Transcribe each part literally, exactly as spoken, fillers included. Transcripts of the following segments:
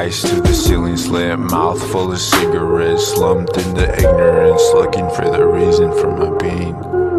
Eyes to the ceiling slit, mouth full of cigarettes, slumped into ignorance, looking for the reason for my being.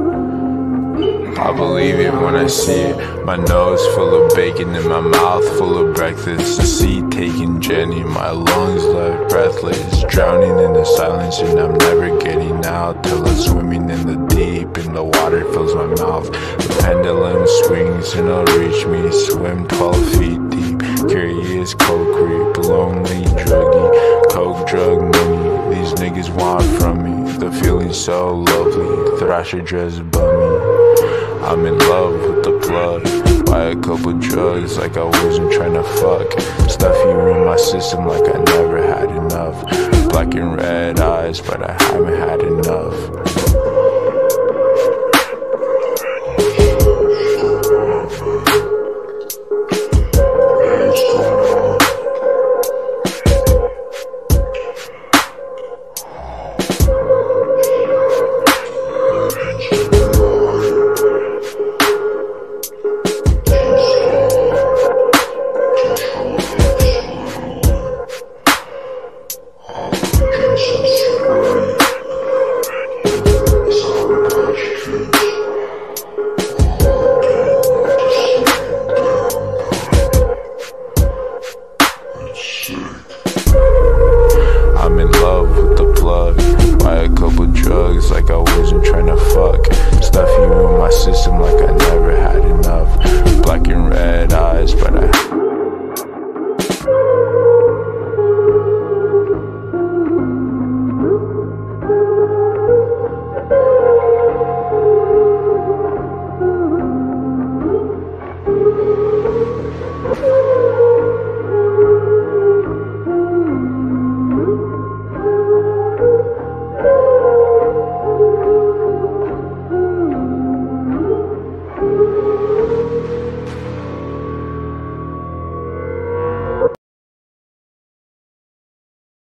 I believe it when I see it. My nose full of bacon and my mouth full of breakfast. The seat taking Jenny, my lungs left breathless, drowning in the silence, and I'm never getting out till I'm swimming in the deep and the water fills my mouth. The pendulum swings and it'll reach me, swim twelve feet deep. Curious, cold creep, lonely, druggy, coke, drug money. These niggas want from me, the feeling's so lovely. Thrasher just bummy. I'm in love with the plug. Buy a couple drugs like I wasn't trying to fuck. Stuff you in my system like I never had enough. Black and red eyes, but I haven't had enough.